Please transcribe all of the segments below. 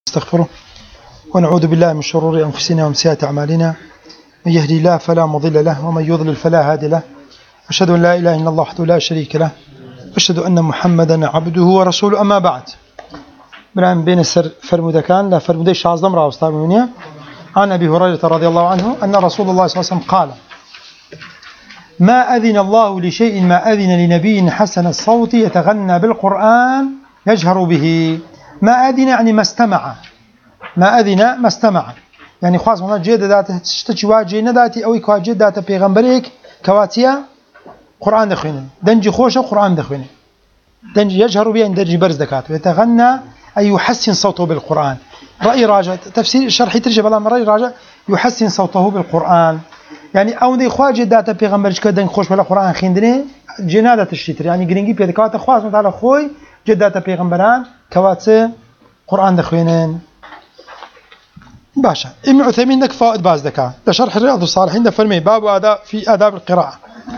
نستغفره ونعوذ بالله من شرور أنفسنا ومن سيئات أعمالنا. من يهدي الله فلا مضل له ومن يضلل فلا هادي له. أشهد أن لا إله إلا الله وحده لا شريك له وأشهد أن محمدا عبده ورسوله. أما بعد، برام بين السر فرمودة كان لا فرمودة شازم راوستامونيا عن أبي هريرة رضي الله عنه أن رسول الله صلى الله عليه وسلم قال: ما أذن الله لشيء ما أذن لنبي حسن الصوت يتغنى بالقرآن يجهر به. ما أذن يعني ما استمع، ما أذن ما استمع، يعني خاص من جد ذات تشتكي واجي نداتي أو يكواجد ذات بيغمبريك كواتيا قرآن دخوينه دنجي خوشه قرآن دخوينه دنجي يجهر به دنجي برز دكاته. يتغنى أي يحسن صوته بالقرآن. رأي راجع تفسير شرح ترجع بلا رأي راجع يحسن صوته بالقرآن، يعني أو ذي خواجه ذات بيغمبريك كدن خوش بلا قرآن خيندني جنادة تشتري، يعني جرينجي بيدكاته خاص من على خوي جدات بيغمبران كواتي قرآن دخوينين. باشا ابن عثيمين لك فائد باز دكا لشرح رياض الصالحين تفرمي باب آداب في آداب القراءة.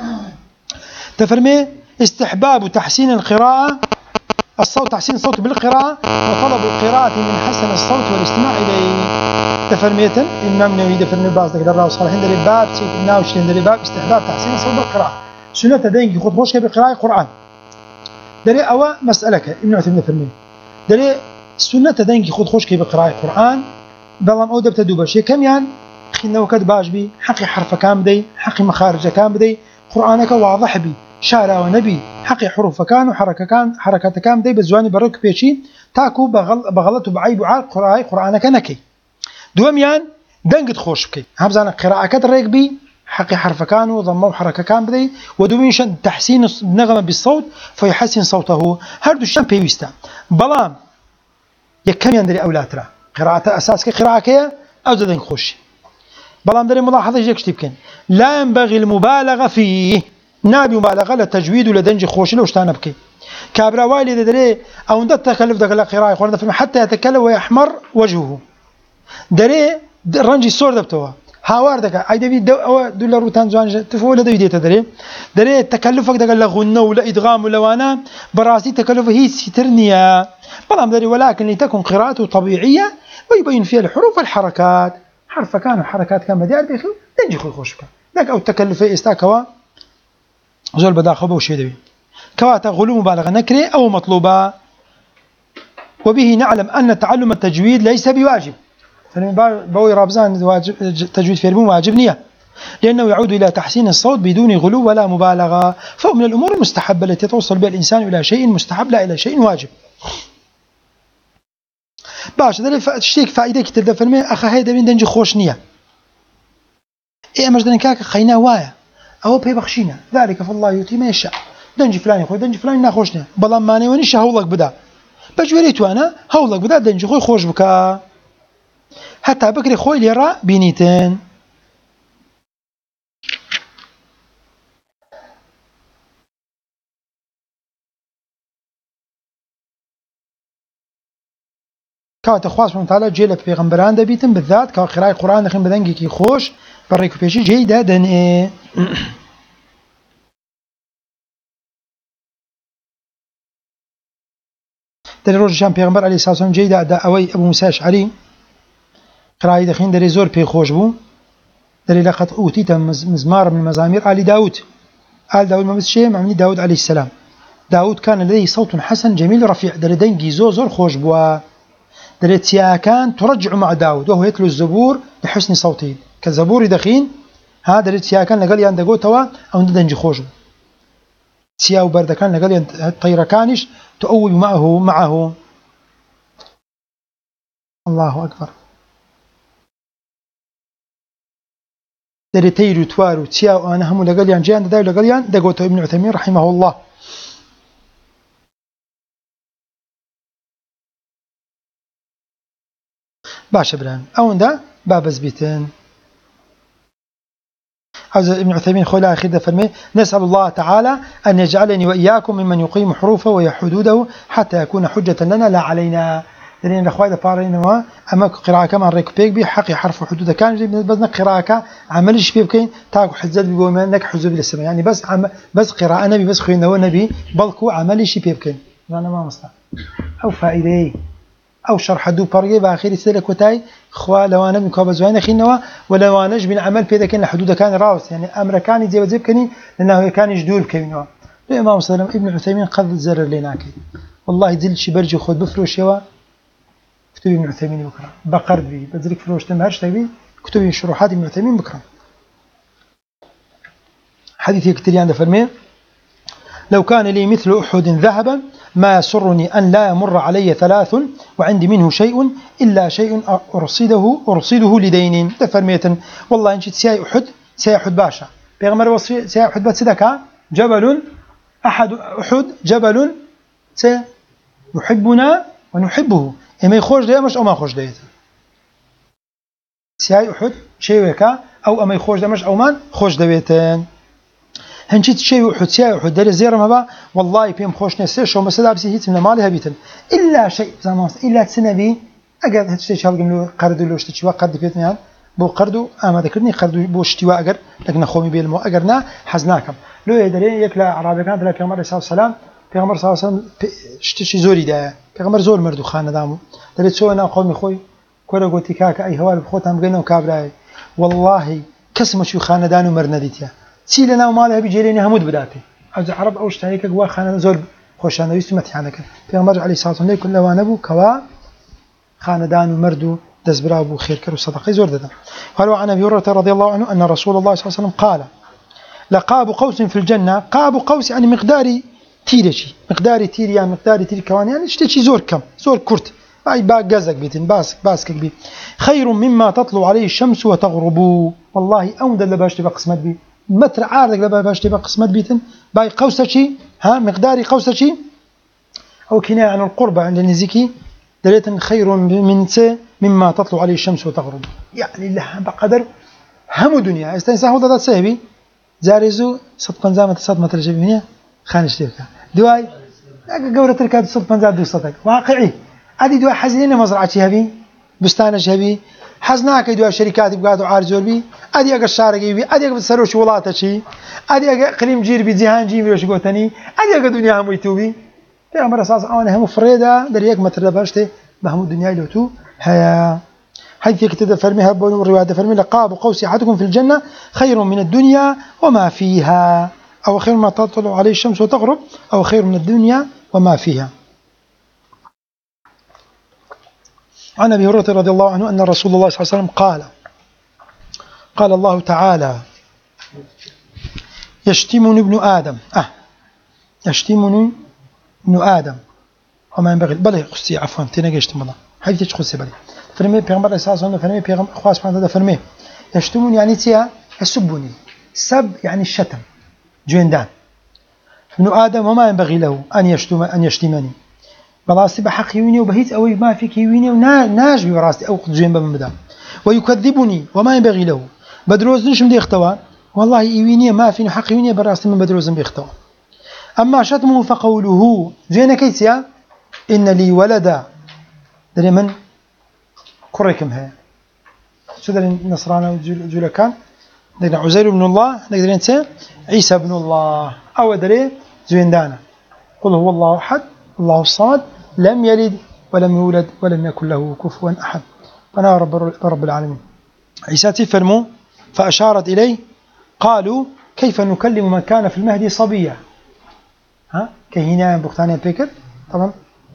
تفرمي استحباب تحسين القراءة الصوت، تحسين الصوت بالقراءة وطلب القراءة من حسن الصوت والاستماع إليه. تفرميتن الإمام النووي تفرمي باز دكا رياض الصالحين دري باب سيدنا وشين دري باب استحباب تحسين الصوت بالقراءة. سنة دينك خذ خوشك بقراءة القرآن دري أو مسألة ابن عثيمين تفرمي دري سنة دينك خذ خوشك بقراءة القرآن بلام أو دبت دوبش كميان خلنا وقت باش بي حقي حرف كام بدي حقي مخارج كام بدي قرآنك واضح بي شارع ونبي حقي حروف كان وحركة كان حركات كام بدي بزواني برك بيشي تاكو بغلط وبعيب وعال قرآنك نكي دوميان دنقت خوش بكي همزانا قراءة ريك بي حقي حرف كان وضمه وحركة كام بدي ودوميشان تحسين النغمة بالصوت فيحسن صوته. هردو الشام بيويستا بلام يكم يندري أولاترا قراءة أساس كقراءة أو زدن خوش بلام دري ملاحظة يجيك كتبكن لا ينبغي المبالغة فيه نابي مبالغة للتجويد ولدنج خوش لو اشتانا بكي كابرا والي دري أو ندت تكلف دك القراءة يقولون حتى يتكلم ويحمر وجهه دري رنجي الصور دبتوا هاوار دك عيد في دولار روتان زوان تفول ده يديت دري تكلفك دك لغنى ولا إدغام ولا وانا براسي تكلف هي سترنيا بلام دري ولكن لتكن قراءته طبيعية ويبين فيها الحروف والحركات حرف كان وحركات كان بدي أربي دنجي خوي خوشك لك أو التكلف استاكوا زول بدا خبو شيء دبي كواتا غلو مبالغة نكرة أو مطلوبة. وبه نعلم أن تعلم التجويد ليس بواجب، بوي رابزان تجويد في البوم واجبنية لأنه يعود إلى تحسين الصوت بدون غلو ولا مبالغة، فهو من الأمور المستحبة التي توصل بها الإنسان إلى شيء مستحب لا إلى شيء واجب. باش دليل تشتيك فائدة كتير فرمي أخا هيدا من دنجي خوشنية إيه مجدنا كاك خينا وايا أو بيبخشينا ذلك فالله يؤتي ما يشاء. دنجي فلان يخوي دنجي فلان ناخوشنا بلان ماني ونيش هولك بدا بجوريتو أنا هولك بدا دنجي خوي خوش بكا حتى بكري خوي ليرا بينيتن. كاوت خواص من تعالى جيل بيغمبران دبيتن بالذات كقراءة القرآن دخين بدنجي كي خوش بريكو بيجي جيدة دن إيه دري روج جام بيغمبر عليه الصلاة والسلام جيدة أداء أوي أبو موسى الأشعري قراءة دخين دري زور بي خوش بو دري لقد أوتيت مزمار من مزامير آل داود. آل داود ما بس شيء معمني داود عليه السلام. داود كان لديه صوت حسن جميل رفيع دري دنجي زور خوش بوا دري تياكان ترجع مع داود وهو يتلو الزبور لحسن صوته كزبور دخين هذا دري تياكان لقال يندقو توا أو ندنجي خوش بو تياو بردكان لقال طير كانش تؤوب معه الله أكبر دري تيرو توارو تياو أنا هم لقال ين جان دايو لقال ين دقوته ابن عثيمين رحمه الله. باشا بران أو ده باب زبيتين هذا ابن عثيمين خولا أخير فرمي نسأل الله تعالى أن يجعلني وإياكم ممن يقيم حروفه وحدوده حتى يكون حجة لنا لا علينا. لأن الأخوة إذا فارينوا أما قراءة كمان ريك بيك بي حقي حرف حدوده كان بس قراءة عملش بيبكين تاكو حزت بيقوم إنك حزب للسماء يعني بس قراءة نبي بس خوينا ونبي بلكو عملش بيبكين أنا ما مصنع أو فائدة أو شرح دو برجي بآخر سلك وتاي خوا لوانا من كاب زوين خينوا ولواناش بين عمل في ذاك الحدود كان راوس يعني أمريكاني زي كني لأنه كان يجدول كينوا الإمام صلى ابن عثيمين قد زر لنا كي والله دل شي برجي خود بفروش يوا كتب ابن عثيمين بكرة بقرد بي بذلك فروش تمهرش تبي كتب شروحات ابن عثيمين بكرة حديث كتير عند فرمي لو كان لي مثل أحد ذهبا ما يسرني أن لا يمر علي 3 وعندي منه شيء إلا شيء أرصده لدين تفرمية والله إن شئت سي أحد باشا بيغمر وصي سي أحد باتسدك جبل أحد جبل يحبنا ونحبه إما يخرج ده مش أو ما يخرج ده سي أحد شيء وكا أو أما يخرج ده مش أو ما يخرج ده بيتين هنجيت شيء وحد سيا وحد دار زيارة ما با والله بيم خوش نسير شو مسألة بس هيت من مالها بيتن إلا شيء زمان إلا تسنبي أجر هتشتري شغل جملو قرض لو اشتري قرض بيتني يعني بو قرضو أما ذكرني قرض بو اشتري أجر لكن خومي بيلمو أجرنا حزناكم لو يدري يكلا عربي كانت لا بيغمر صلى الله عليه وسلم بيغمر صلى الله عليه وسلم اشتري زوري ده بيغمر زور مردو خانة دامو دريت سو أنا قومي خوي كورا قوتي كاك أي هوال بخوتهم جنوا كابراي والله كسم شو خانة دانو مرنديتيا سيلنا ومالها بيجيليني همود بداتي عز عرب أوش تهيك جوا خانة زور خوشانة يسمت حنك بيغمر عليه الصلاة والسلام كل وانبو كوا خانة دانو مردو دزبرابو خير كرو صدقة زور ده قالوا عن أبي هريرة رضي الله عنه أن رسول الله صلى الله عليه وسلم قال لقاب قوس في الجنة قاب قوس يعني مقداري تيرشي مقداري تير يعني مقداري تير كوان يعني اشتشي زور كم زور كرت أي باق جزك بيتن باسك بي خير مما تطلع عليه الشمس وتغرب والله أمد اللي باش تبقى قسمت بي متر عارضك اللي باش تبقى قسمت بيتن باي قوسشي مقداري قوسشي أو كناية عن القربة عند النزيكي دليل خير من مما تطلع عليه الشمس وتغرب يعني الله بقدر هم دنيا استنسى هو ذات سهبي زارزو صدقا زامة صدمة الجبينية خانش تلك دواي قورة تركات صدقا زاد دو صدق واقعي هذه دواي حزينين مزرعة هبي بستان هبي حزناك دواي شركات بقاتوا عارجور بي هذه أقل شارقي بي هذه أقل سروش ولاتا شي هذه أقل قليم جير بي زيهان جير بي وشقوتني هذه أقل دنيا هم يتوبي في أمر أساس أنا هم فريدة دريك متر باشته بهم الدنيا لوتو هيا حيث يكتب فرميها الرواية فرمي لقاب قوس أحدكم في الجنة خير من الدنيا وما فيها أو خير ما تطلع عليه الشمس وتغرب أو خير من الدنيا وما فيها. عن أبي هريرة رضي الله عنه أن رسول الله صلى الله عليه وسلم قال الله تعالى يشتمني ابن آدم يشتمني ابن آدم وما ينبغي بل قصي عفوا تناقشت مضى حيث تقصي بلي فرمي بيغمبر اساس انه فرمي بيغمبر خاص سبحانه وتعالى فرمي يشتمون يعني تيا يسبني سب يعني الشتم جندان ابن آدم وما ينبغي له أن يشتمني بلاستي بحق يويني وبهيت أو ما فيك يويني وناج براستي أو قد جنب من بدأ ويكذبني وما ينبغي له بدروز نشم دي اختوى والله يويني ما فيني حق يويني براستي من بدروز بيختوى أما شتمه فقوله زين كيسيا إن لي ولدا دري من كريكم هي شو دري نصرانة وجولا كان دري عزير بن الله دري نسى عيسى بن الله أو دري زويندانا قل هو الله أحد الله الصمد لم يلد ولم يولد ولم يكن له كفوا أحد فأنا رب العالمين عيسى تفرموا فأشارت إليه قالوا كيف نكلم من كان في المهدي صبيا كهنا بختانيا بيكر طبعا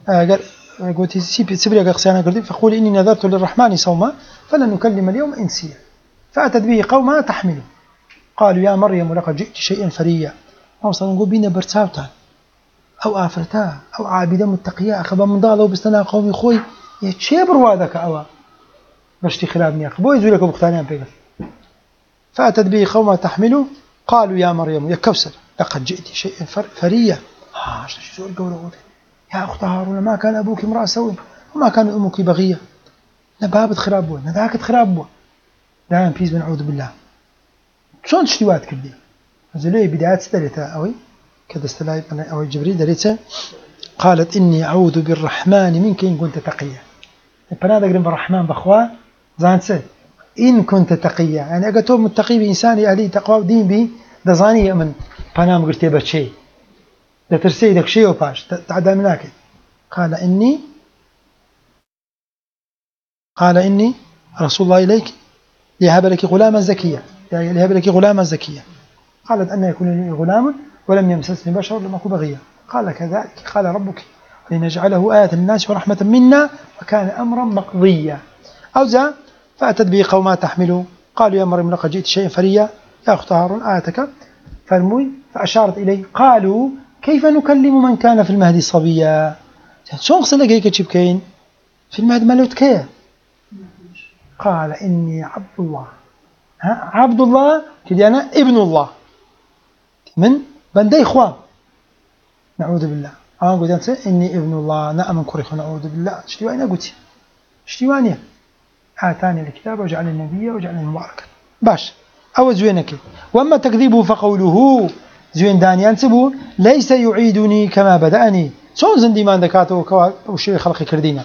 قلت سبري قصيانا قلت فقول إني نذرت للرحمن صوما فلن نكلم اليوم إنسيا فأتت به قوما تحمله قالوا يا مريم لقد جئت شيئا فريا وصلنا نقول بينا برتاوتا أو آفرتا أو عابدا متقيا أخبا من ضالوا بستنا قومي خوي يتشيبر وادك أوا بشتي خلابني أخبو يزولك بختانيا بيكر فأتت به قوما تحمله قالوا يا مريم يا كوثر لقد جئت شيئا فريا شو القول يا أخت هارون ما كان أبوك امرأ سوء وما كان أمك بغية نبابت خرابوه نداكت خرابوه لا نبيز بنعوذ بالله شون تشتوات كردي هذا بدايات ستريتها أوي كذا استلاي أو جبريل دريتها قالت إني أعوذ بالرحمن منك إن كنت تقيا فنادى قريب بالرحمن بأخوة زانسه إن كنت تقيا يعني أقتوب متقي بإنسان أهلي تقوى دين بي دزاني من فنام قرتي بشيء لا ترسي لك شيء وباش تعدى مناك قال إني قال إني رسول الله إليك ليهب لك غلاما زكيا، ليهب لك غلاما زكيا. قالت أن يكون لي غلام ولم يمسسني بشر لم أكن بغيا. قال كذلك قال ربك لنجعله آية للناس ورحمة منا وكان أمرا مقضيا. أوزع فأتت به قوما تحمله قالوا يا مريم لقد جئت شيئا فريا يا أخت هارون آيتك فالموي فأشارت إليه قالوا كيف نكلم من كان في المهد صبيا. شو نقصد لك هيك تشبكين في المهد مالوت كيه؟ قال إني عبد الله. عبد الله كدي أنا ابن الله من بندي إخوان نعوذ بالله. أنا قلت إني ابن الله نأمن كريخ نعوذ بالله. شتواني قلت شتواني آتاني الكتاب وجعل النبي وجعل المبارك باش أو زوينك. وأما تكذيبه فقوله زوين داني أنسبه ليس يعيدني كما بدأني. شون زندي ما ذكاته وشيء خلق كردينا.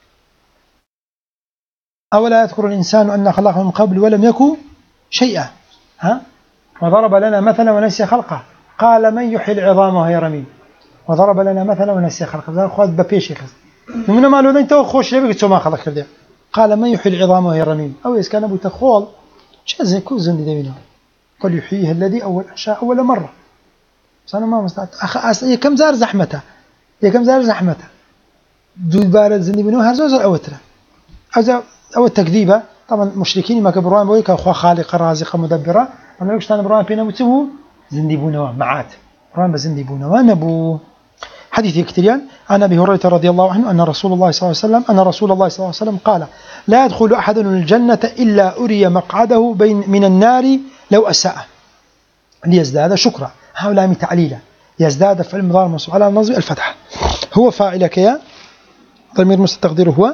أولا يذكر الإنسان أن خلقه من قبل ولم يكن شيئا. وضرب لنا مثلا ونسي خلقه قال من يحيي العظام وهي رميم. وضرب لنا مثلا ونسي خلقه ذا خذ ببيش يخز من ما لو أنت خوش لبيك شو ما خلق كردي. قال من يحيي العظام وهي رميم أو إذا كان أبو تخول شيء كل زندي دينا قال يحييها الذي أنشأ أول مرة. بس أنا ما مستعد كم زار زحمته كم زار زحمته دود بارد زندي منه هرزوز أوتره أو التكذيبة. طبعا مشركين ما كبروان بويك أخوة خالقة رازقة مدبرة أما لو كشتان بروان بينا متسبو زندي بونوا معات بروان بزندي بونوا نبو. حديث يكتريان عن أبي هريرة رضي الله عنه أن رسول الله صلى الله عليه وسلم قال لا يدخل أحد الجنة إلا أري مقعده من النار لو أساء ليزداد شكرا. هؤلاء من تعليله يزداد فعل مضارع منصوب على النصب الفتح هو فاعلك يا ضمير مستقدر هو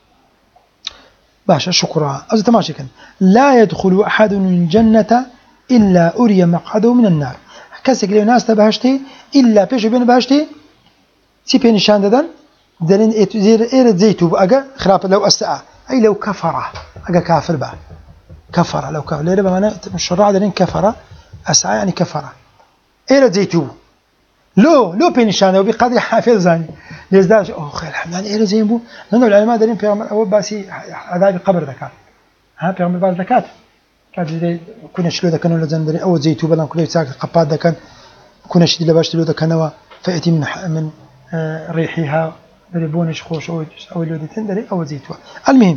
باشا شكرا. أزتماشي لا يدخل أحد الجنة إلا أري مقعده من النار. كسك لي ناس تبهشتي إلا بيش بين بهشتي سي نشان ددن دلين زير زيتو بأجا خلاف لو أساء أي لو كفر أجا كافر بقى كفر لو كفر ليه بمعنى الشرع دلين كفر أساء يعني كفر إير زيتو لو بينشان وبقدر حافظ زاني يزداد خير الحمد يعني إير زينبو لأنه العلماء دلين في أول باسي عذاب القبر ذكر في أول بعض ذكات كذا كنا شلو ذا كانوا لازم دري أول زيتو بلان كله يساق قباد ذا كان كنا شديد لباش تلو ذا كانوا فأتي من ريحها دريبونش خوش أو اللي تندري أو زيتوا. المهم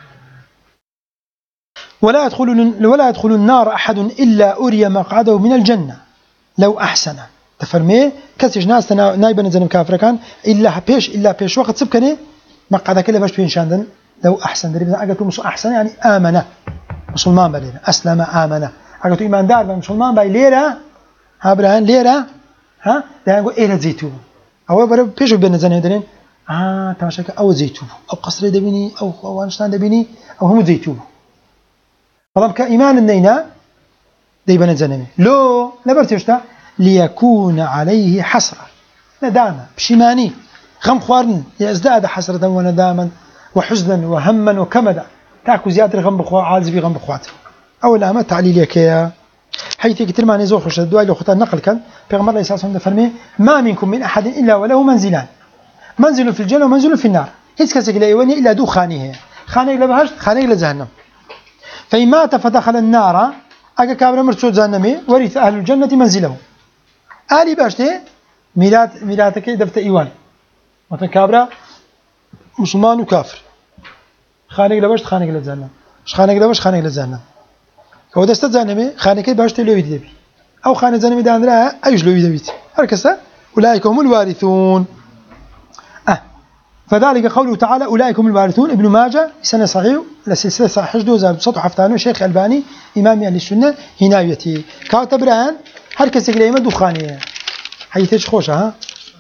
ولا يدخل النار أحد إلا أري مقعده من الجنة لو أحسن. تفرمي كسج ناس نايبا نزل كافر كان إلا بيش وقت سبكني مقعدك اللي باش بينشاندن لو أحسن دري بنا أجتو مش أحسن يعني آمنة مسلمان بلينا أسلم آمنة أجتو إيمان دار مسلمان باي ليرة هابرهن ليرة ده نقول إيه زيتو أو برا بيشو بين زنه درين تماشاك أو زيتو أو قصر دبيني أو أنشتان دبيني أو هم زيتو. طبعا كإيمان النينا دي بين زنه لو نبرتشتا ليكون عليه حسرة ندامة بشماني غم خوارن يزداد حسرة ونداما وحزنا وهما وكمدا تاكو زيادة غم بخوا عازبي غم بخوات أو الأمة تعليلك يا حيث كتير ما نزوخ وش الدعاء اللي خطأ نقل كان بيغمر الله يسأل صلى فرمي ما منكم من أحد إلا وله منزلان منزل في الجنة ومنزل في النار هيك كسك لا يوني إلا دو خانيه خانه إلى بهشت خانه إلى جهنم. فإن مات فدخل النار أجا كابر مرتشو جهنمي ورث أهل الجنة منزله آلي باشته ميلاتك دفت إيوان مثلا كابرا مسلمان وكافر خانه إلى بهشت خانه إلى جهنم مش خانه إلى بهشت خانه إلى جهنم. هو دست زنمي خانك بهشت لو يدبي أو خانة زنمي داندرا أيش لو يدبي هركسا أولئك هم الوارثون. فذلك قوله تعالى أولئك هم الوارثون. ابن ماجه سنة صحيح لسلسلة صحيح دوزار بسطو حفتانو شيخ الباني إمام أهل السنة هنايتي كاتب برهان هركسا كلمة دخانية حيث خوشة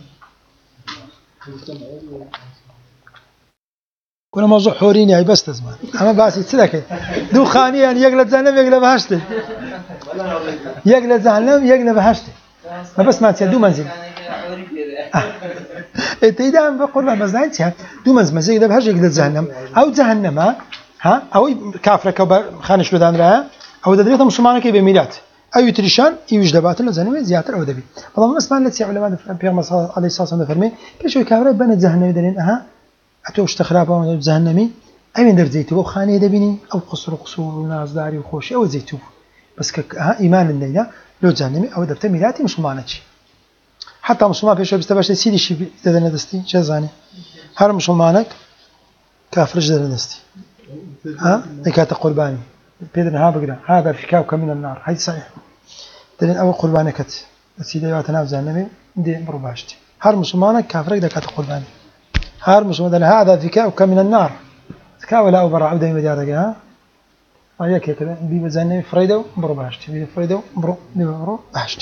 كنا موضوع حورين يعني بس تزمان أما باسي تسلك دخانية يعني يقلب زهنم يقلب هشته يقلب زهنم يقلب هشته ما بس ما تسير دو منزل إذا بقول له مزنتها دو منزل يقلب هش يقلب زهنم أو جهنم أو كافر كبر خانش لدان راه أو دريته مسلمان كي بميلات أي تريشان يوجدبات له زهنم زيادة أو دبي والله ما اسمع لتسي علماء في مصر عليه الصلاة والسلام فرمي كشوي كافر بين الزهنم يدرين أتوش تخرابه وزهنمي أمين درجيته خانة دبني أو قصور ونازداري وخوشي أو زيتوب بس إيمان النيلة لو جانمي أو دبت ميلاتي مسلمانتي حتى مسلمان في شو بستباش سيدي شيء تدنا دستي شزاني هر مسلمانك كافر جدنا دستي ذكاة قرباني بيدنا بقرا هذا فكاك من النار هاي صحيح دلين أول قربانكت سيدي واتنا وزانمي دي برباشتي هر مسلمانك كافر ذكاة قرباني هر مسلمان هذا فكاك من النار ذكاء ولا أبرع عودة مدارك هيك كذا بيبزاني فريدو برباشتي فريدو برو باشتي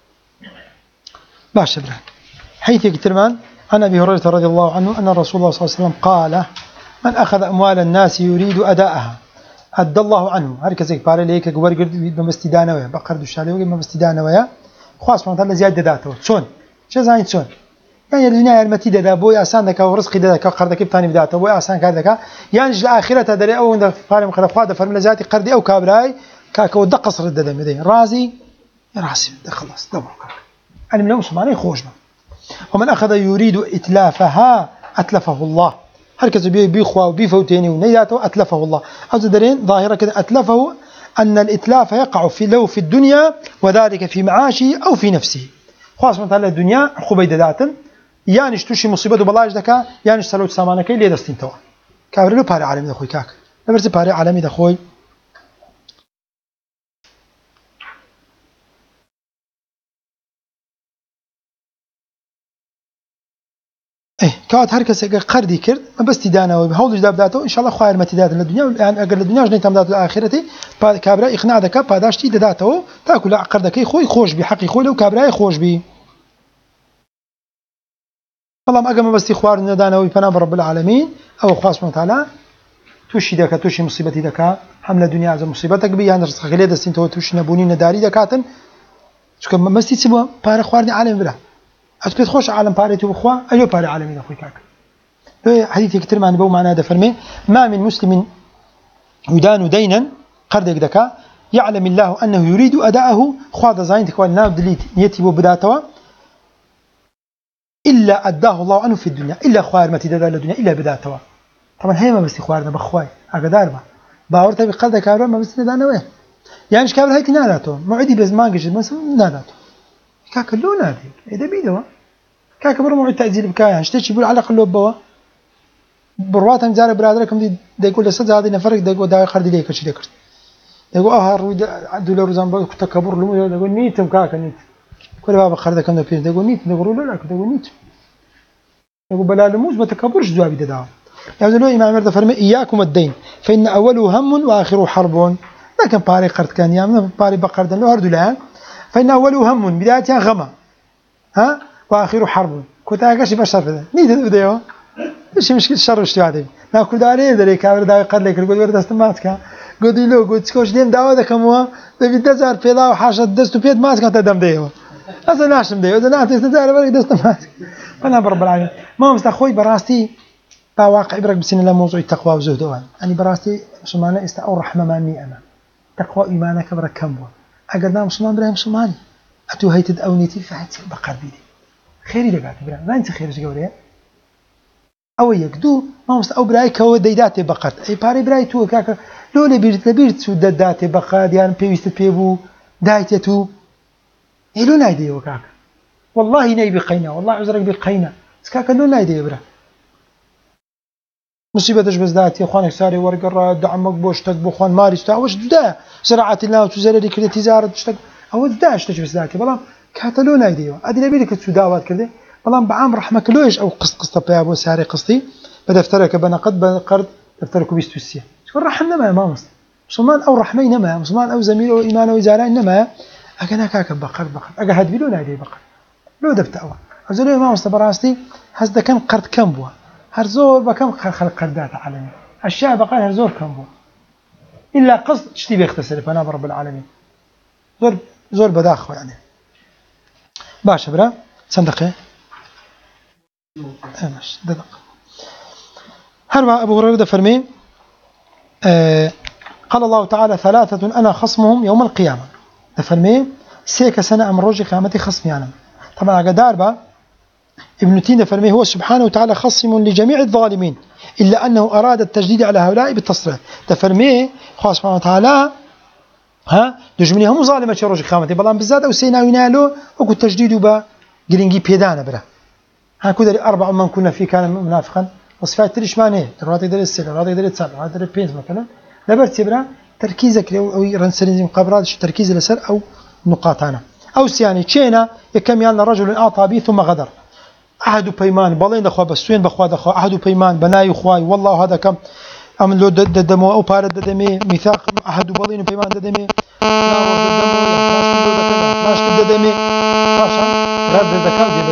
باش برا حيث يكترمان عن أبي هريرة رضي الله عنه أن الرسول الله صلى الله عليه وسلم قال من أخذ أموال الناس يريد أداءها أدى الله عنه هركزك باري ليك قبر قرد بمستدانة ويا بقرد الشالي وقل بمستدانة ويا خاص من الله زيادة داته شون شو زين شون يعني الدنيا المتيدة ده بوي أسان دك ورزق دك قردك بثاني بداته بوي أسان كردك يعني الآخرة دري أو عند فارم خلفاده فرم لزاتي قردي أو كابراي كاك ودق قصر الدم مدين رازي راسي خلاص دبر أنا من مسلمانين خوشنا ومن أخذ يريد إتلافها أتلفه الله هركز بيخوا وبيفوتيني ونياته أتلفه الله أزدرين ظاهرة كذا أتلفه أن الإتلاف يقع في الدنيا وذلك في معاشه أو في نفسه خاصة مثلا الدنيا خبيد ذاتا يعني اشتوشي مصيبة بلاج دكا يعني سلوت سامانك ليه دستين توا كابرلو باري عالمي دخوي كاك نبرز باري عالمي دخوي كات هركس قردي كرد ما بس تدانا وبهول جداب داته إن شاء الله خير ما تدات للدنيا يعني أقل الدنيا جنيت تمدات الآخرة كابرا إقناع دكا باداشتي داته تأكل عقردك خوي خوش بحقي خوي لو كابرا خوش بي والله ما أقل بس إخوار ندانا ويفنام رب العالمين أو خاص من تعالى توشي دكا توشي مصيبتي دكا حمل الدنيا عز مصيبتك بي يعني رزق خليد السين توشي نبوني نداري دكاتن شو كم مستي تسمع بار إخوارني عالم بلا أتكلم خوش عالم باريتو بخوا أيو بار عالمين أخوي كاك حديث كتير معنى بو معناه دفرمي ما من مسلم يدان دينا قرد دكا يعلم الله أنه يريد أداءه خواض زين تكوان ناب دليت نيتي بداتوا إلا أداه الله عنه في الدنيا إلا خوار ما تدار الدنيا إلا بداتوا طبعا هي ما بس خوارنا بخواي أقدار با باورته بقلد كابر ما بس ندانا وين يعني إيش كابر هاي تناداته معدي بزمان قش مثلا ناداته كاك لو نادي إذا بيدوا كاك برا موعد تأجيل بكايا اشتري يقول على قلوب بوا برواتهم زار برادركم دي يقول لسه هذه نفرق ده يقول ده قرد ليك شو ذكرت يقول رويد دولار زنبا تكبر له يقول نيتم كاك نيت كل باب قردكم ده فين يقول نيت يقولوا لا يقول نيت يقول بلا لموز ما تكبرش جواب ده يعني لو إمام مرد فرمي إياكم الدين فإن أوله هم وآخره حرب لكن باري قرد كان يامنا باري بقرد له هردو الآن فإن أوله هم بدايتها غما ها وآخره حرب كنت أكاش بشر في ذا نيت الفيديو إيش مشكلة الشر وش تعدي ناكل داري ذلك كابر داوي قد لك الجود ورد استماتك قد يلو قد تكوش دين دعوة كموا تبي تزار في الله وحاشة دست بيد ماسك أنت دم ديو هذا ناشم ديو هذا ناشم تزار برك دست ماسك أنا برب العالمين ما مستخوي براستي واقع برك بسن الله موضوع التقوى وزهد يعني براستي مسلمان استأور رحمة ماني أنا تقوى إيمانك برك كموا أقدنا مسلمان برهم مسلماني أتو هي تدأونيتي فحتى بقر بيدي خيري لقاك برا ما أنت خير جوري أو يقدو ما مست أو براي كود ديداتي بقرت أي باري براي تو كاك لو لبيرت سود داتي بقاد يعني بيست بيبو دايتتو لو نايدي وكاك والله ناي بقينا والله عذرك بقينا سكاك لو نايدي برا مصيبتش بس داتي اخوانك ساري ورقه دعمك بوشتك بوخوان ماري تا واش دا زراعه الله وتزرري كده تجاره تشتك او داش تجبس ذاتي والله كاتلون ايديو ادري لبيك تسوداوات كده والله بعام رحمك لويش او قسط بيابو ساري قسطي بدفترك بنا قد قرض دفترك بيستوسيه شو رحمنا ما مص مسلمان او رحمينا ما مسلمان او زميل او ايمان او زارع انما اكنا كاك بقر اجا هاد بيلون ايدي بقر لو دفتاوا ازلي ما مص براستي حسد كان قرض كم بوا هرزور بكم خلق قردات عالمي الشعب قال هرزور كم بوا الا قسط تشتي بيغتسل فانا برب العالمين زور بداخو يعني باشا برا صندقه ماشي دقيقة هربا أبو هريرة فرمي قال الله تعالى ثلاثة أنا خصمهم يوم القيامة فرمي سيك سنة أمر رجي قيامتي خصمي أنا طبعا قدار با ابن تيمية فرمي هو سبحانه وتعالى خصم لجميع الظالمين إلا أنه أراد التجديد على هؤلاء بالتصريح تفرمي خاص سبحانه وتعالى دجمني هم ظالمة شروج خامتي بلان بالذات أو سينا وينالو وكو تجديد با قرنجي بيدانا برا كودري 4 من كنا فيه كان منافقا وصفات تريش ماني راتي يقدر السر راتي يقدر يتسال راتي يقدر بينز مثلا لبرتي برا تركيزك او رنسلين قبرات تركيز الاسر او نقاطنا او سياني تشينا كم يالنا رجل اعطى بي ثم غدر عهد بيمان بالين اخوا بسوين بخوا دخوا عهد بيمان بناي اخواي والله هذا كم ام لو ددمو او بار ددمي ميثاق عهد بالين بيمان ددمي ماش ددمي ماشا رد دكاو دي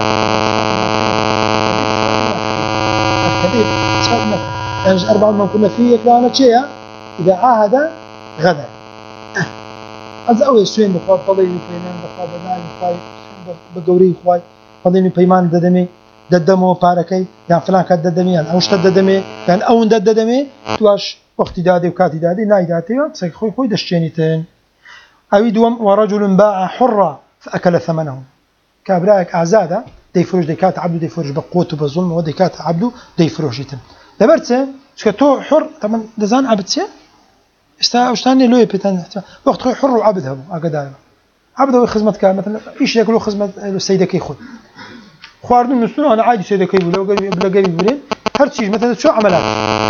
كثير صارنا يعني 4 من كنا فيه كانت شيء إذا عاهد غدا هذا أول سوين بخواب فضيني بيمان بخواب بناي بخواب بقوري بخواب فضيني بيمان ددمي ددمو باركي يعني فلان كان ددمي يعني أوش ددمي يعني أون ددمي تواش وقت دادي وكاتي دادي ناي داتي سيك خوي دشينيتين أو دوم ورجل باع حرة فأكل ثمنه كابراك أعزاده دي فروش دي كات عبده دي فروش بقوته بالظلم ودي كات عبده دي فروشيتن لبرتسه شكتو حر طبعا دزان عبدسه اشتاني لو يبتن وقت حر وعبده اقدار عبده خدمتك مثلا ايش يقولوا خدمه السيده ياخذ خواردن نسنو انا عادي سيده كي بلا قريب بلين هر شيء مثلا شو عملات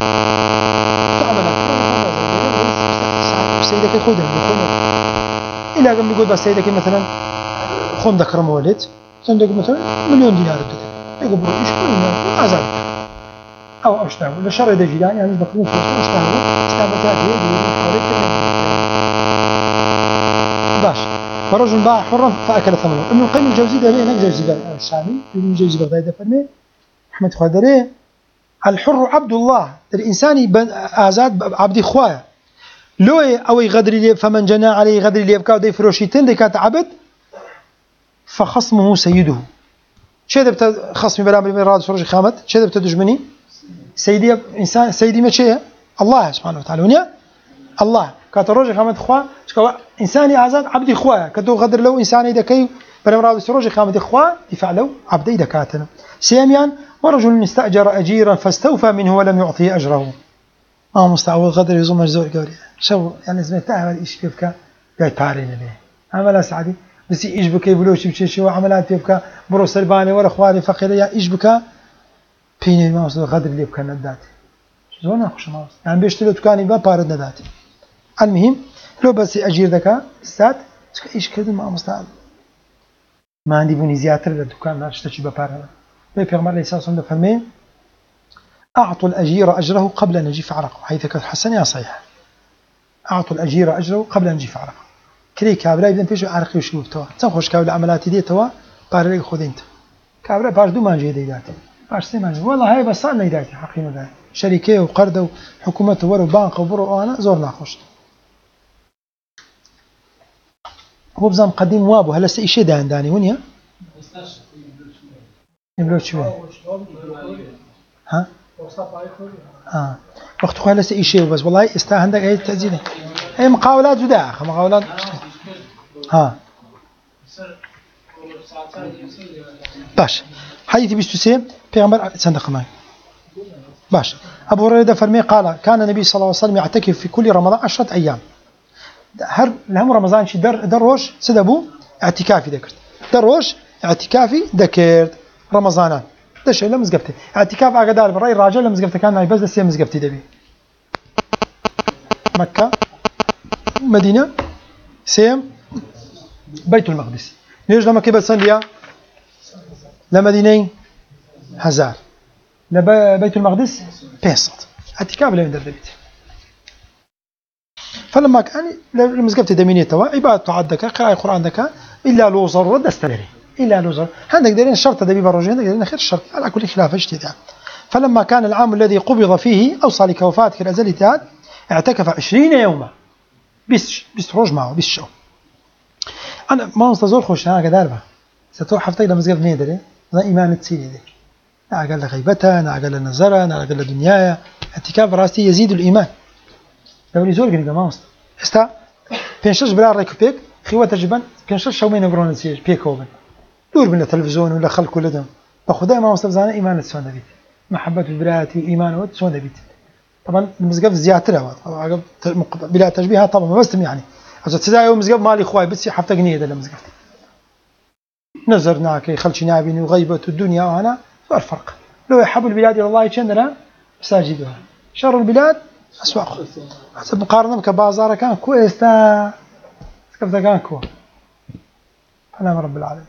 السيده كي ياخذ الى قبل يقول بس السيده كي مثلا خم ذكر مولد صندوق مثلا مليون دينار بدك يقول ايش كل عزل او اشتغل ولا شر ده جيران يعني بكون اشتغلت باش فرجل باع حرا فاكل ثمنه ابن القيم الجوزي ده هنا جوزي الشامي ابن الجوزي بغداد ده فرمي احمد خضري الحر عبد الله الانسان ازاد عبد خويا لو او غدر لي فمن جنى عليه غدر لي يبكى دي فروشيتين دي كانت عبد فخصمه سيده شهد بتا خصمي بلا من راد فرج خامت شهد بتا دجمني سيدي انسان سيدي ما شيء الله سبحانه وتعالى ونيا الله كتروج خامت خوا شكوا انساني عزاد عبدي خوا كدو غدر لو انساني دكي بلا راد فرج خامت خوا دفع له عبدي دكاتنا سيميان ورجل استاجر اجيرا فاستوفى منه ولم يعطيه اجره مستعوض غدر يزوم مجزور قوري شو يعني سمعتها ايش كيف جاي تارين ليه عمل سعدي بس إيش بك يبلوش بشيء شو عملات يبكى برو سلباني ولا خواري فقير يا إيش بك بيني ما وصل غدر اللي بكى ندات زون أخش ما وصل يعني بيشتري دكاني بارد ندات المهم لو بس أجير ذكاء سات إيش كده ما مستعد ما عندي بني زيادة للدكان ما اشتري ببارد بيغمر لي ساسون دفهمين أعطوا الأجير أجره قبل أن يجي في عرقه حيث كان حسن يا صحيح أعطوا الأجير أجره قبل أن يجي في عرقه كلي كابلا يبدأ فيش عرقي وشلوب توا تنخش كابلا عملاتي دي توا بارلي خذ انت كابلا باش دو مانجي ديداتي باش سي مانجي والله هاي بس صار ديداتي حقيقة ده شركة وقرض وحكومة ورو بنك وبرو أنا زور ناخش هو بزام قديم وابو هلا سي شيء ده عنداني ونيا يبلوش شو ها وقت خويا هلا سي شيء بس والله استا عندك أي تأذيني أي مقاولات جداء مقاولات ها باش حديث بيستوسي پیغمبر صندوق معي باش أبو هريرة فرمي قال كان النبي صلى الله عليه وسلم يعتكف في كل رمضان 10 أيام هر لهم رمضان شي دروش سدبو اعتكافي ذكرت دروش اعتكافي ذكرت رمضانان ده شيء لمز قبته اعتكاف أقدار برأي الراجل لمز قبته كان بس لسه مز قبته دبي مكة مدينة سيم بيت المقدس ليش لما كبر سنليا لمدينة هزار لبيت المقدس بيصت اعتكاف لا يندر دبيت فلما كان المزقبت دمينية توا عبادة تعدك قراءة القرآن دك إلا لو ضرورة دستلري إلا لو ضرورة عندك دليل الشرط دبي بروجين عندك دليل خير الشرط على كل خلاف اجتهاد فلما كان العام الذي قبض فيه أوصى لكوفاتك الأزل اجتهاد اعتكف 20 يوما بس روج معه بس شو أنا ما مستزور خوش أنا كداربه ستروح حفتي لمزقب نيدري ذا إيمان تسيني دي أقل غيبتها أقل نظرا أقل دنيايا اعتكاف راستي يزيد الإيمان لو لي زول كنيجا ما مست استا بينشش بلا ريكوبيك خوات جبان بينشش شومين برون نسيج بيكوبن دور من التلفزيون ولا خلق كل ده بخدای ما مستفزانه إيمان السوان دبيت محبة البلاد وإيمان والسوان دبيت طبعا المزقف زيادة طبعا بلا تشبيهها طبعا ما بستم يعني أجل تزاي يوم مزقف مالي خواي بس حفتة جنيه ده المزقف نزرناك خلش نابين وغيبة الدنيا وأنا الفرق لو يحب البلاد إلى الله يشندنا مساجدها شر البلاد أسواق حسب مقارنة كبازار كان كويس تا كيف كان كو أنا رب العالمين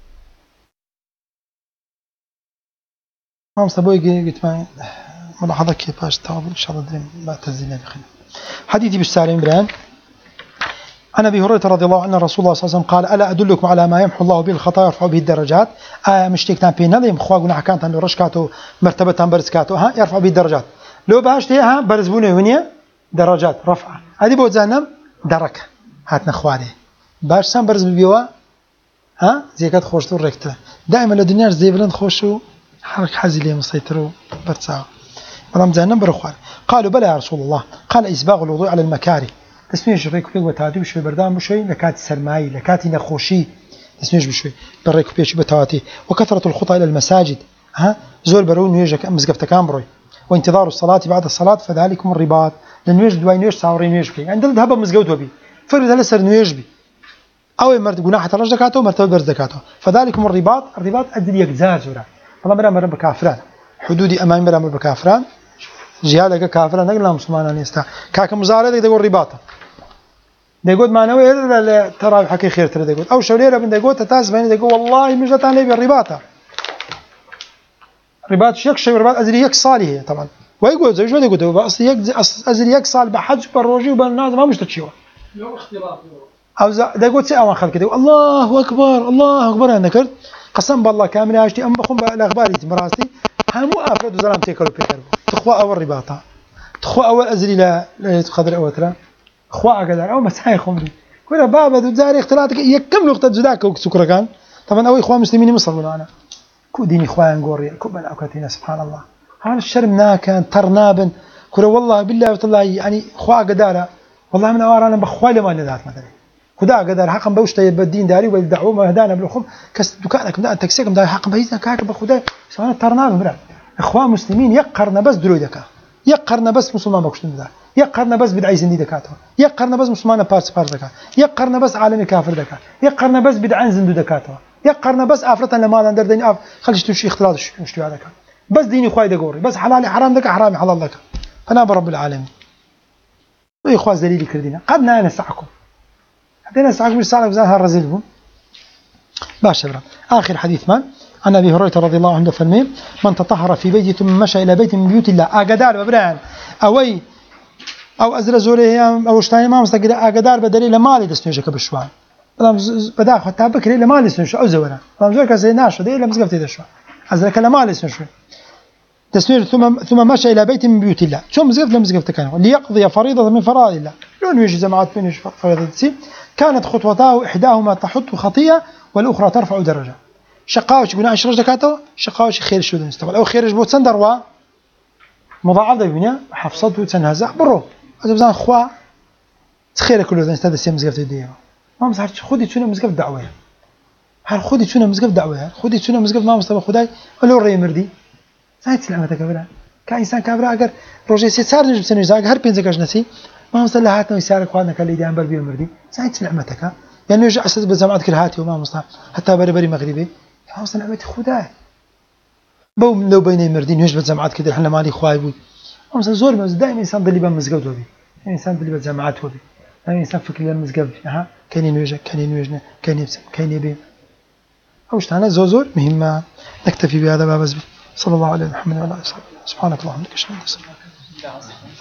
ما مصبوي قلت ما ملاحظة كيف باش تواب إن شاء الله دريم ما تزيننا بخير حديثي بالسالم بران عن أبي هريرة رضي الله عنه رسول الله صلى الله عليه وسلم قال ألا أدلكم على ما يمحو الله به الخطايا ويرفع به الدرجات مشتيكتان بين هذا يمخوا قلنا حكانتان رشكاتو مرتبتان برزكاتو ها يرفع به الدرجات لو باش ها برزبونه ونيا درجات رفع هذه بود زانم دركة هاتنا خواري باش سام برز بيوا ها زيكات خوشتو ركته دائما الدنيا زي بلند خوشو حرك حزلي مسيطرو برتساو ولم زانم برخوار قالوا بلى يا رسول الله قال إسباغ الوضوء على المكاره تسميش ريكو بيك وتعدي بشوي بردان بشوي لكات سرماي لكات نخوشي تسميش بشوي بريكو بيش بتواتي وكثرة الخطى إلى المساجد ها زول برون يجك مزقفت كامبروي وانتظار الصلاة بعد الصلاة فذلكم الرباط لنويج دوای نوێژ چاوەڕێی نوێژ بکەین ئەندە هەبە مزگەوت وەبی فرد لەسەر نوێژ بی ئەوەی مرد گوناح تەڕەش دەکاتەوە مرتبە بەرز دەکاتەوە فذلكم الرباط ئەجر یەکجار زۆرە بەڵام بەرامبەر بە کافران حدودی ئەمان بەرامبەر بە کافران جیهاد لەگە کافران نەک لە مسلمانان ئێستا کاکە مزارەتێک دەگوت ڕیباتە دەگوت مانەوەی هێرە لە تەراویحەکەی خێرترە دەگوت ئەو شەو لێرە بن دەگوتە تا زبانی دەگوت والله مژدەتان لێ بێ ڕیباتە ڕیبات یەک شەو ڕیبات ئەجری یەک ساڵی هەیە تەمان ويقول زوج ولا يقول بس أزل يكسال بحج بالروجي وبالناس ما مشتشيوا أو ده يقول سأ ما خلك ده الله أكبر أنا كرت قسم بالله كامل عشتي أم بخون بالأخبار يتمراسي هم أفراد وزلام تيكلوا بيكربوا تخوا أول رباطة تخوا أول أزلي لا تقدر أول ترى خوا قدر أو مسحي خمري كل بابا دوزاري اختلاطك يكملوا اختلاط زداك وسكر كان طبعا أول إخوان مسلمين مصر ولا أنا كو ديني إخوان قوري كو بن أوكاتينا سبحان الله هذا الشرم كان ترنابن كره والله بالله وتالله يعني خوا قداره والله من أورانا بخوالي ما ندات مثلا خدا قدر حقا بوشته بالدين داري والدعوة ما هدانا بالخم كس دكانك من تكسيكم ده حقا بيزنا كاك بخدا سواء ترنابن برا إخوان مسلمين يقرنا بس درويدك يقرنا بس مسلمان بكشتن ده يقرنا بس بدعي زندي دكاته يقرنا بس مسلمان بارس دكا يقرنا بس عالمي كافر دكا يقرنا بس بدعان زندو دكاته يقرنا بس آفرة لما لاندر دين خليش تمشي اختلاط شو هذا كان بس ديني خواي دقوري بس حلالي حرام لك حرامي حلال لك فانا برب العالمين وي اخوة دليلي كردينا قدنا نسعكم حتى نسعكم رسالة بزان هالرزيلهم باشا برا آخر حديث من عن أبي هريرة رضي الله عنه فالميم من تطهر في بيت ثم مشى إلى بيت من بيوت الله أقدار ببران أوي أو أزر زوري أو اشتاني ما مستقر أقدار بدليل مالي دسنوشك بشوان بدأ حتى بكري لمالي سنوش أو زورا زور كزي ناشو دي لمزقف تيدا شوان أزرك لمالي سنوش تسوير ثم مشى إلى بيت من بيوت الله شو مزقف لمزقف تكانه ليقضي فريضة من فرائض الله لون يجي جماعات بين فريضة سي كانت خطوته إحداهما تحط خطيئة والأخرى ترفع درجة شقاوش قلنا عشر دكاته شقاوش خير شو المستقبل أو خير جبوت سندر و مضاعف ذا بنيا حفصته وتنهزح برو هذا بزان خوا تخير كل ذا استاذ السيم مزقف تديه ما مسحت خدي شنو مزقف دعوة هل خدي شنو مزقف دعوة خدي شنو مزقف ما مستوى خداي ولا الرئي مردي سايت سلامتك كبرى كإنسان كبرى أجر روجي سيسار نجم سنجزاك هر بين زكاج نسي ما مصلى هاتنا ويسارك خوانك اللي ديان بربي ومردي سايت سلامتك يعني يرجع أساس بالجامعات كل هاتي وما مصلى حتى بري مغربي ما مصلى نعمتي خداي بو لو بيني مردين يوجد بالجامعات كده إحنا مالي خوايبوي ما مصلى زور مز دائما إنسان ضلي بمزقود وبي إنسان ضلي بالجامعات وبي إنسان فكر للمزقود ها كان ينوجه كان ينوجنا كان يبسم كان يبي أوش أنا زور مهمة نكتفي بهذا باب صلى الله عليه محمد وعلى آله وصحبه سبحانك اللهم وبحمدك أشهد أن لا إله إلا أنت